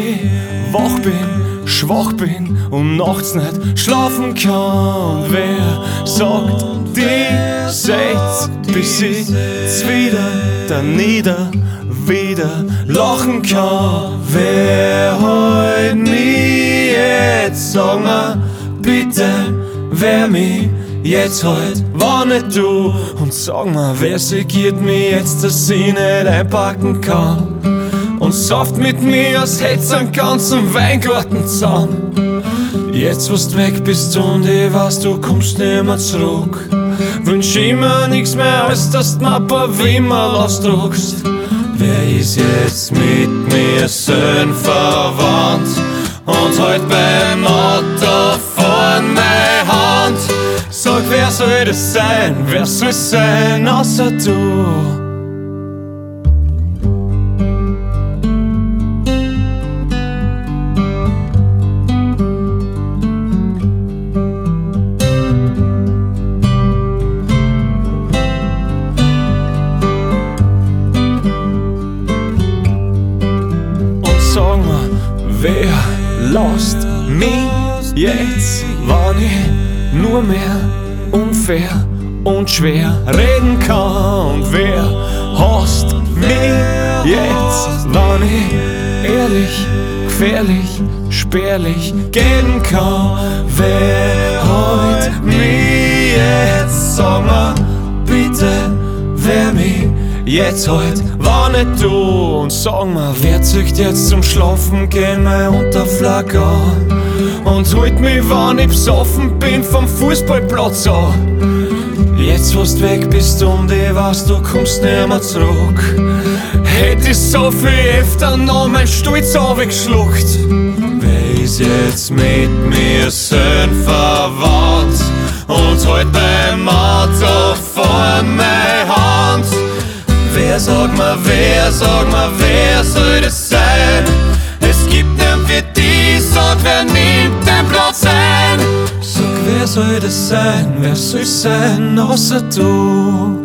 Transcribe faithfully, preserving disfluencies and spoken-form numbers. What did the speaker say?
ich wach bin, schwach bin und nachts nicht schlafen kann. Wer sagt die Sätze, bis ich wieder da nieder wieder lachen kann? Wer heut mich jetzt, sag mir bitte, wer mich jetzt heut, war nicht du? Und sag mir, wer segiert mich jetzt, dass ich nicht einpacken kann? Und sauft mit mir, als hätt's einen ganzen Weingarten zusammen. Jetzt wo du weg bist und ich weiß, du kommst nimmer zurück, wünsch ich mir nix mehr, als dass du mir ein paar Wimmerl ausdruckst. Wer ist jetzt mit mir schön verwandt und heut beim Auto vorn meine Hand? Sag, wer soll das sein, wer soll's sein, außer du? Sag mir, wer lässt mich jetzt, wann ich nur mehr unfair und schwer reden kann? Und wer hasst mich jetzt, wann ich ehrlich, gefährlich, spärlich gehen kann? Wer heut mich jetzt, sag mir bitte, wer mich jetzt heut, war nicht du? Und sag mir, wer zieht jetzt zum Schlafen gehen mein Unterflag an und holt mich, wann ich besoffen bin, vom Fußballplatz an? Jetzt wo du weg bist und ich weiß, du kommst nimmer zurück, hätt ich so viel öfter noch mein Stolz aufgeschluckt. Wer ist jetzt mit mir schön verwandt und heut beim Auto vor meine Hand? Wer, sag mal, wer, sag mal, wer soll das sein? Es gibt nem für die, sag, wer nimmt den Platz ein? Sag, wer soll das sein, wer soll's sein, außer du?